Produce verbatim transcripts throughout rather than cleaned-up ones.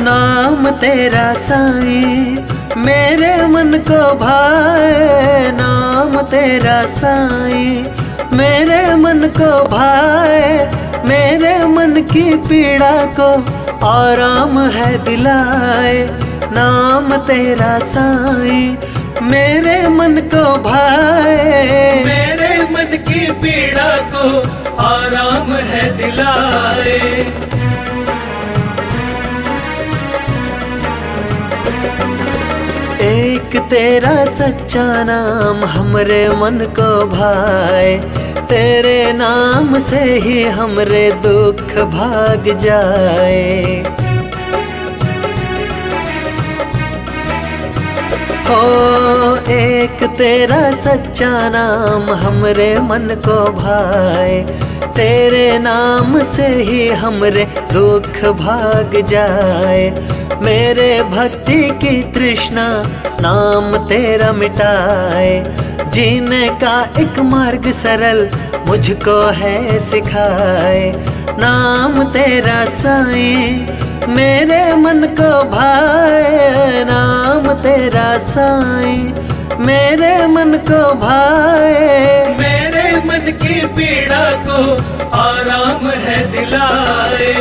नाम तेरा साईं मेरे मन को भाए, नाम तेरा साईं मेरे मन को भाए, मेरे मन की पीड़ा को आराम है दिलाए। नाम तेरा साईं मेरे मन को भाए, मेरे मन की पीड़ा को आराम है दिलाए। एक तेरा सच्चा नाम हमरे मन को भाए, तेरे नाम से ही हमरे दुख भाग जाए। हो एक तेरा सच्चा नाम हमरे मन को भाए, तेरे नाम से ही हमरे दुख भाग जाए। मेरे भक्ति की तृष्णा नाम तेरा मिटाए, जीने का एक मार्ग सरल मुझको है सिखाए। नाम तेरा साईं मेरे मन को भाए, नाम तेरा साईं मेरे मन को भाए, मेरे मन की पीड़ा को आराम है दिलाए।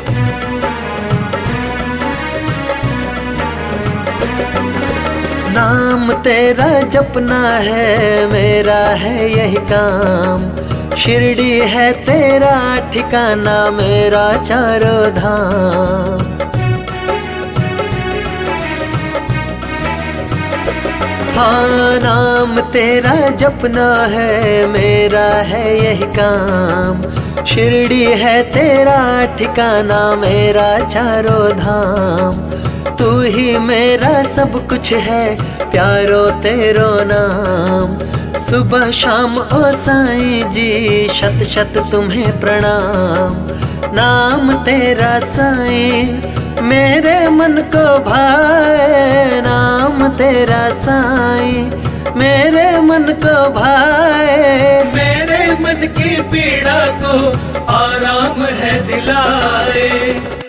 नाम तेरा जपना है मेरा है यही काम, शिरडी है तेरा ठिकाना मेरा चारों धाम। हाँ नाम तेरा जपना है मेरा है यही काम, शिरडी है तेरा ठिकाना मेरा चारों धाम। तू ही मेरा सब कुछ है प्यारो तेरो नाम, सुबह शाम ओ साईं जी शत शत तुम्हें प्रणाम। नाम तेरा साईं मेरे मन को भाए, नाम तेरा साईं मेरे मन को भाए, मेरे मन की पीड़ा को आराम है दिलाए।